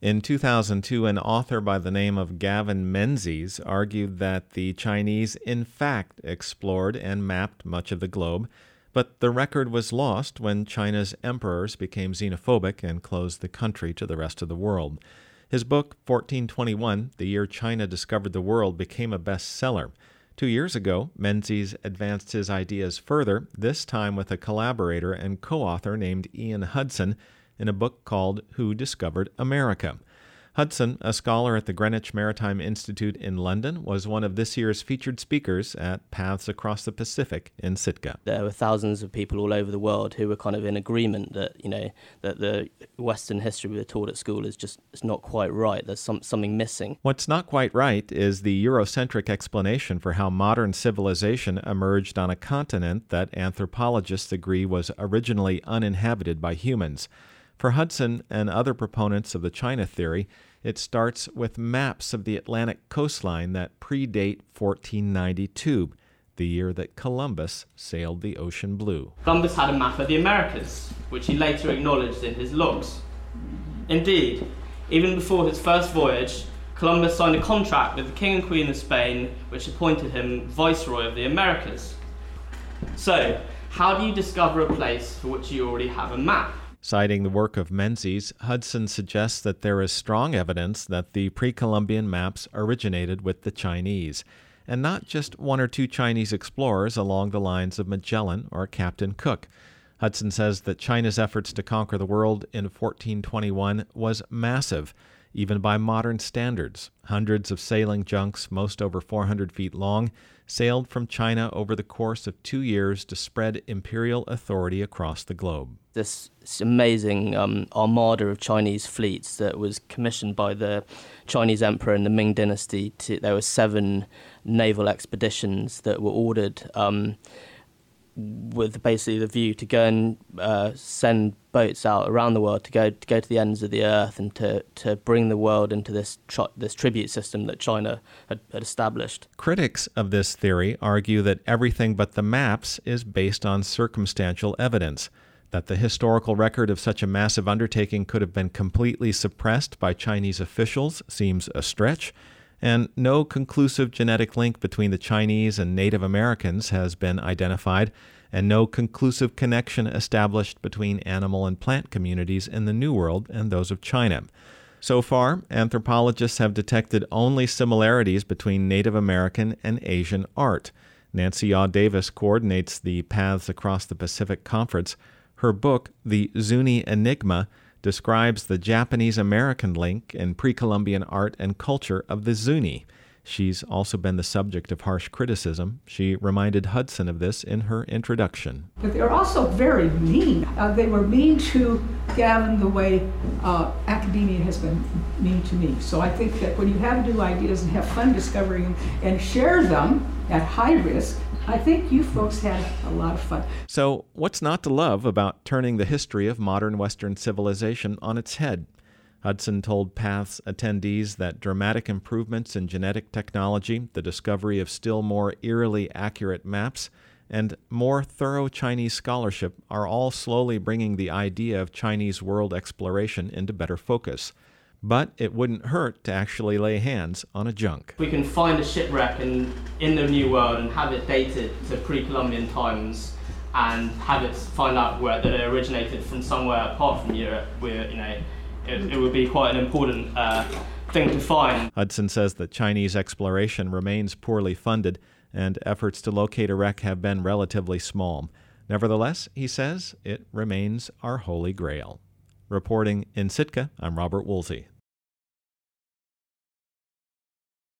In 2002, an author by the name of Gavin Menzies argued that the Chinese in fact explored and mapped much of the globe, but the record was lost when China's emperors became xenophobic and closed the country to the rest of the world. His book, 1421, The Year China Discovered the World, became a bestseller. 2 years ago, Menzies advanced his ideas further, this time with a collaborator and co-author named Ian Hudson, in a book called Who Discovered America? Hudson, a scholar at the Greenwich Maritime Institute in London, was one of this year's featured speakers at Paths Across the Pacific in Sitka. There were thousands of people all over the world who were kind of in agreement that, that the Western history we were taught at school is just it's not quite right. There's something missing. What's not quite right is the Eurocentric explanation for how modern civilization emerged on a continent that anthropologists agree was originally uninhabited by humans. For Hudson and other proponents of the China theory, it starts with maps of the Atlantic coastline that predate 1492, the year that Columbus sailed the ocean blue. Columbus had a map of the Americas, which he later acknowledged in his logs. Indeed, even before his first voyage, Columbus signed a contract with the King and Queen of Spain, which appointed him Viceroy of the Americas. So, how do you discover a place for which you already have a map? Citing the work of Menzies, Hudson suggests that there is strong evidence that the pre-Columbian maps originated with the Chinese, and not just one or two Chinese explorers along the lines of Magellan or Captain Cook. Hudson says that China's efforts to conquer the world in 1421 was massive, even by modern standards. Hundreds of sailing junks, most over 400 feet long, sailed from China over the course of 2 years to spread imperial authority across the globe. This amazing armada of Chinese fleets that was commissioned by the Chinese emperor in the Ming dynasty. There were 7 naval expeditions that were ordered with basically the view to go and send boats out around the world to go to the ends of the earth and to bring the world into this tribute system that China had established. Critics of this theory argue that everything but the maps is based on circumstantial evidence, that the historical record of such a massive undertaking could have been completely suppressed by Chinese officials seems a stretch, and no conclusive genetic link between the Chinese and Native Americans has been identified, and no conclusive connection established between animal and plant communities in the New World and those of China. So far, anthropologists have detected only similarities between Native American and Asian art. Nancy Yaw Davis coordinates the Paths Across the Pacific Conference. Her book, The Zuni Enigma, describes the Japanese-American link in pre-Columbian art and culture of the Zuni. She's also been the subject of harsh criticism. She reminded Hudson of this in her introduction. But they're also very mean. They were mean to Gavin the way academia has been mean to me. So I think that when you have new ideas and have fun discovering them and share them at high risk, I think you folks had a lot of fun. So what's not to love about turning the history of modern Western civilization on its head? Hudson told Paths attendees that dramatic improvements in genetic technology, the discovery of still more eerily accurate maps, and more thorough Chinese scholarship are all slowly bringing the idea of Chinese world exploration into better focus. But it wouldn't hurt to actually lay hands on a junk. We can find a shipwreck in the New World and have it dated to pre-Columbian times and find out that it originated from somewhere apart from Europe, where it would be quite an important thing to find. Hudson says that Chinese exploration remains poorly funded and efforts to locate a wreck have been relatively small. Nevertheless, he says, it remains our holy grail. Reporting in Sitka, I'm Robert Woolsey.